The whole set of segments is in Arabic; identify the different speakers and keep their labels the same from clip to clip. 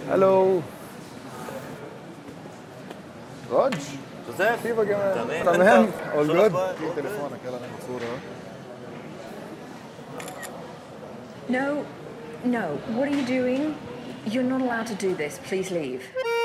Speaker 1: الو راج
Speaker 2: جوزيف
Speaker 1: كيفك يا مان؟
Speaker 2: تمام.
Speaker 1: تمام
Speaker 2: شو
Speaker 1: اول جود.
Speaker 2: الأخبار؟
Speaker 1: في تليفونك يلا ناخذ صورة.
Speaker 3: No, no. What are you doing? You're not allowed to do this. Please leave.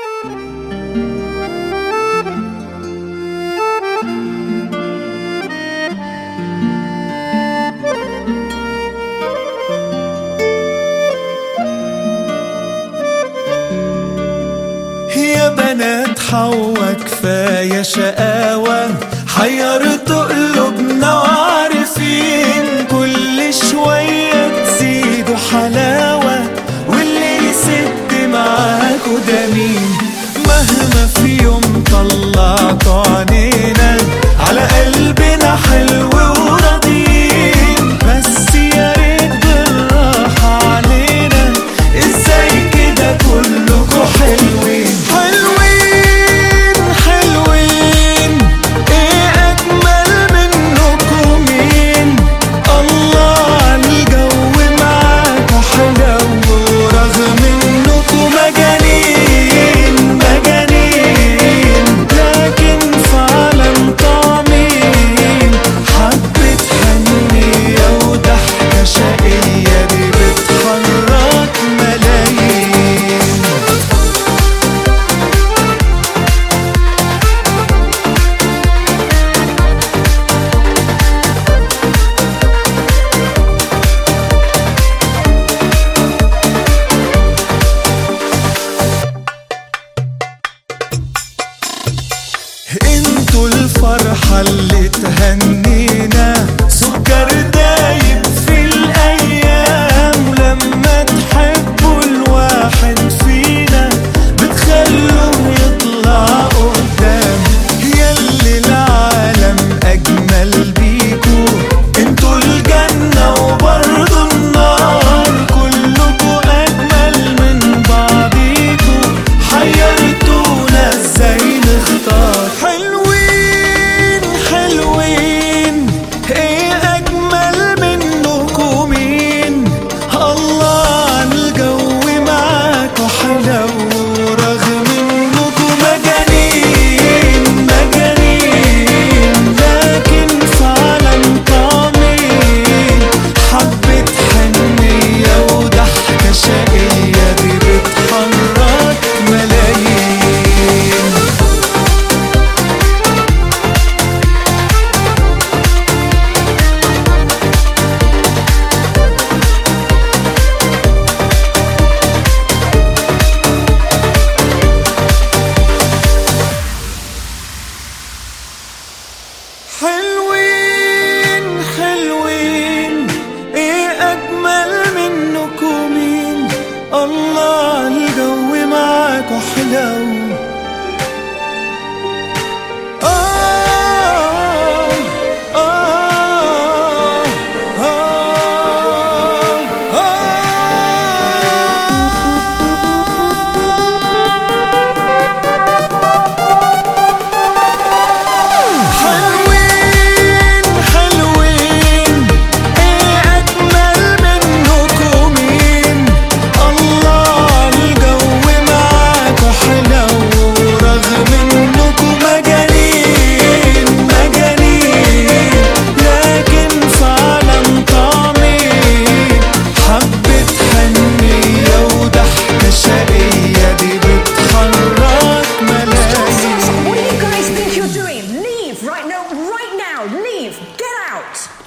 Speaker 4: يا بنات حوا كفاية شقاوة، حيرتوا قلوبنا وعارفين كل شوية تزيدوا حلاوة، واللي يسد معاكوا ده مين؟ مهما في يوم طلعتوا عنينا على قلبنا حلو وراضيين، بس يا ريت بالراحة علينا، ازاي كده كلكوا حلوين حلوين حلوين، ايه اجمل منكم مين؟ الله عالجو معاكوا حلو، ورغم انكم مجانين مجانين، لكن فعلا طعمين، حبة حنية وضحكة شقية دي بتحرك ملايين. انتوا الفرحة اللي تهنينا، سكر دايب في الأيام، ولما تحبوا الواحد فينا بتخلوه يطلع قدام، ياللي العالم أجمل بيكوا، انتوا الجنة وبرضه النار، كلكوا أجمل من بعضيكوا، حيرتونا ازاي نختار. حلوين حلوين، ايه اجمل منكم مين؟ الله عالجو معاكوا حلو، رغم انكم مجانين مجانين، لكن فعلا طعمين، حبة حنية وضحكة شقية دي بتحرك ملايين. حلوين حلوين، ايه اجمل منكم مين؟ الله عالجو معاكوا حلو. حلوين حلوين، ايه اجمل منكم مين؟ الله عالجو معاكوا حلو، رغم انكم مجانين مجانين، لكن فعلا طعمين، حبة حنية وضحكة شقية دي بتحرك ملايين.
Speaker 3: What do you guys think you're doing? Leave right now! Right now! Leave! Get out!